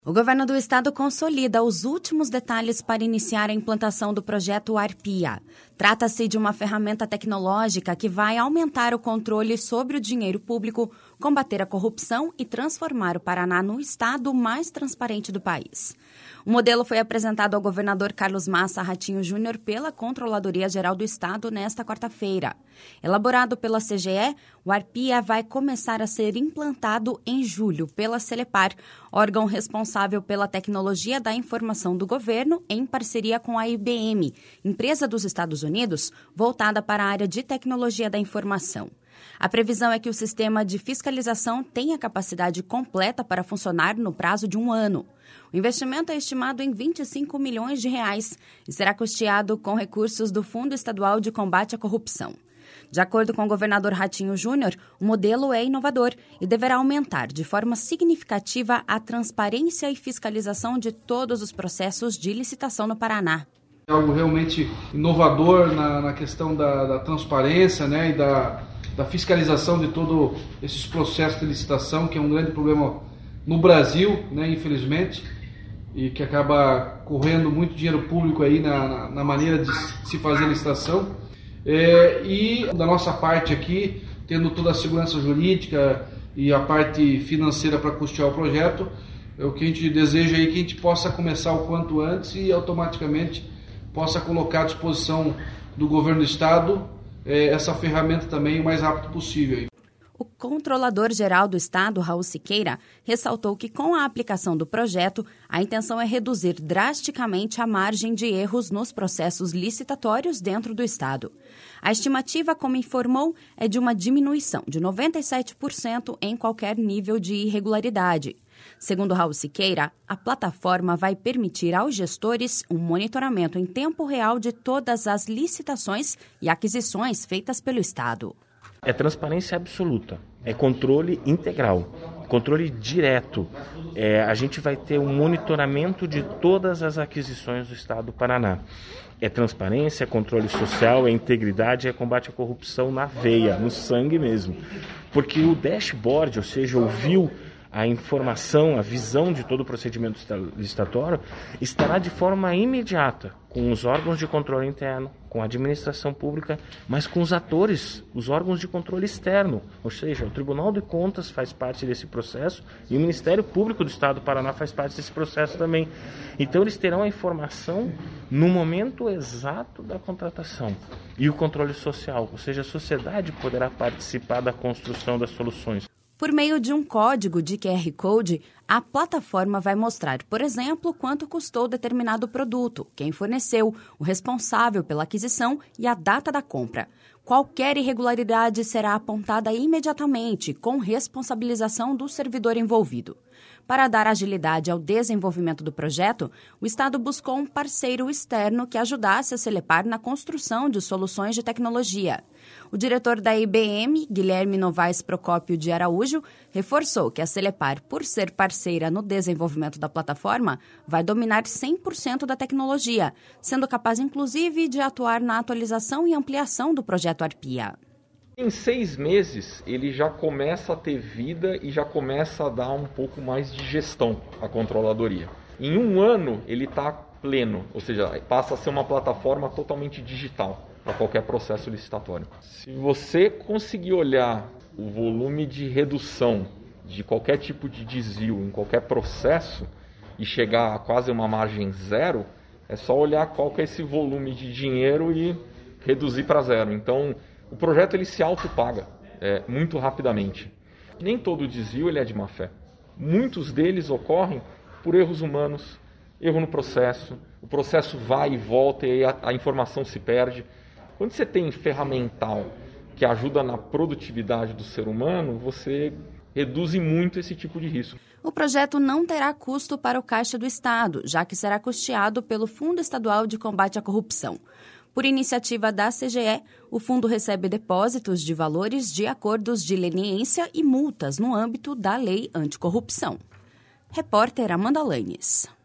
O governo do estado consolida os últimos detalhes para iniciar a implantação do projeto Arpia. Trata-se de uma ferramenta tecnológica que vai aumentar o controle sobre o dinheiro público, combater a corrupção e transformar o Paraná no estado mais transparente do país. O modelo foi apresentado ao governador Carlos Massa Ratinho Júnior pela Controladoria Geral do Estado nesta quarta-feira. Elaborado pela CGE, o Arpia vai começar a ser implantado em julho pela Celepar, órgão responsável pela tecnologia da informação do governo, em parceria com a IBM, empresa dos Estados Unidos, voltada para a área de tecnologia da informação. A previsão é que o sistema de fiscalização tenha capacidade completa para funcionar no prazo de 1 ano. O investimento é estimado em R$25 milhões e será custeado com recursos do Fundo Estadual de Combate à Corrupção. De acordo com o governador Ratinho Júnior, o modelo é inovador e deverá aumentar de forma significativa a transparência e fiscalização de todos os processos de licitação no Paraná. É algo realmente inovador na questão da transparência, né, e da fiscalização de todos esses processos de licitação, que é um grande problema no Brasil, né, infelizmente, e que acaba correndo muito dinheiro público aí na maneira de se fazer licitação. E da nossa parte aqui, tendo toda a segurança jurídica e a parte financeira para custear o projeto, o que a gente deseja aí é que a gente possa começar o quanto antes e automaticamente possa colocar à disposição do governo do estado essa ferramenta também o mais rápido possível. O controlador-geral do estado, Raul Siqueira, ressaltou que com a aplicação do projeto, a intenção é reduzir drasticamente a margem de erros nos processos licitatórios dentro do estado. A estimativa, como informou, é de uma diminuição de 97% em qualquer nível de irregularidade. Segundo Raul Siqueira, a plataforma vai permitir aos gestores um monitoramento em tempo real de todas as licitações e aquisições feitas pelo estado. É transparência absoluta, é controle integral, controle direto. A gente vai ter um monitoramento de todas as aquisições do estado do Paraná. É transparência, é controle social, é integridade, é combate à corrupção na veia, no sangue mesmo. Porque o dashboard, ou seja, a informação, a visão de todo o procedimento licitatório estará de forma imediata com os órgãos de controle interno, com a administração pública, mas com os atores, os órgãos de controle externo, ou seja, o Tribunal de Contas faz parte desse processo e o Ministério Público do Estado do Paraná faz parte desse processo também. Então eles terão a informação no momento exato da contratação e o controle social, ou seja, a sociedade poderá participar da construção das soluções. Por meio de um código de QR Code, a plataforma vai mostrar, por exemplo, quanto custou determinado produto, quem forneceu, o responsável pela aquisição e a data da compra. Qualquer irregularidade será apontada imediatamente, com responsabilização do servidor envolvido. Para dar agilidade ao desenvolvimento do projeto, o Estado buscou um parceiro externo que ajudasse a Celepar na construção de soluções de tecnologia. O diretor da IBM, Guilherme Novaes Procópio de Araújo, reforçou que a Celepar, por ser parceira no desenvolvimento da plataforma, vai dominar 100% da tecnologia, sendo capaz, inclusive, de atuar na atualização e ampliação do projeto Arpia. Em 6 meses, ele já começa a ter vida e já começa a dar um pouco mais de gestão à controladoria. Em 1 ano, ele está pleno, ou seja, passa a ser uma plataforma totalmente digital para qualquer processo licitatório. Se você conseguir olhar o volume de redução de qualquer tipo de desvio em qualquer processo e chegar a quase uma margem zero, é só olhar qual que é esse volume de dinheiro e reduzir para zero. Então, o projeto ele se autopaga muito rapidamente. Nem todo desvio ele é de má fé. Muitos deles ocorrem por erros humanos, erro no processo, o processo vai e volta e a informação se perde. Quando você tem ferramental que ajuda na produtividade do ser humano, você reduz muito esse tipo de risco. O projeto não terá custo para o Caixa do Estado, já que será custeado pelo Fundo Estadual de Combate à Corrupção. Por iniciativa da CGE, o fundo recebe depósitos de valores de acordos de leniência e multas no âmbito da Lei Anticorrupção. Repórter Amanda Lanes.